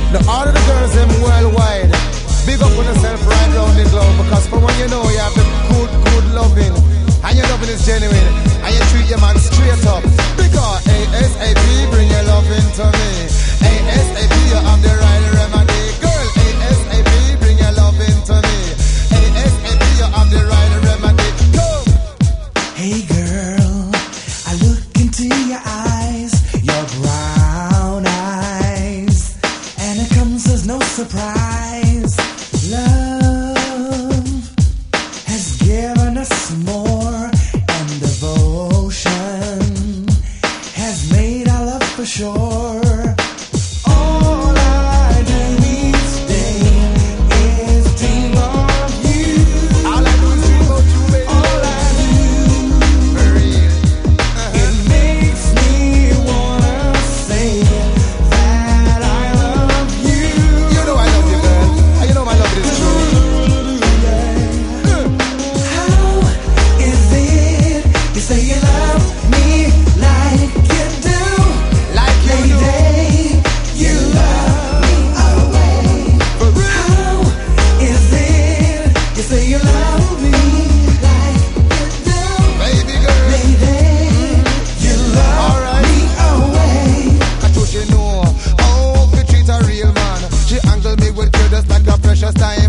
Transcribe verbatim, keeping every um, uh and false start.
Now all of the girls them worldwide, big up on yourself right round the globe. Because for when you know you have the good, good loving, and your loving is genuine, and you treat your man straight up. Because ASAP bring your loving to me. ASAP you have the right remedy. Girl, ASAP bring your loving to me. ASAP you have the right remedy. Come. Hey girl, I look into your eyes, your brown eyes, and it comes as no surprise. Love has given us more, and devotion has made our love for sure. All I do each day is dream of you. All I do is dream of you, baby. All I do, For real. Uh-huh. it makes me wanna say that I love you. You know I love you, girl. And you know my love is true. How is it you say you love me like you do? Like you do. Lady, you love me away. For real. How is it you say you love me like you do? Baby girl. Lady, you love Alright. me away. I told you know how to treat a real man. She handled me with care just like a precious diamond.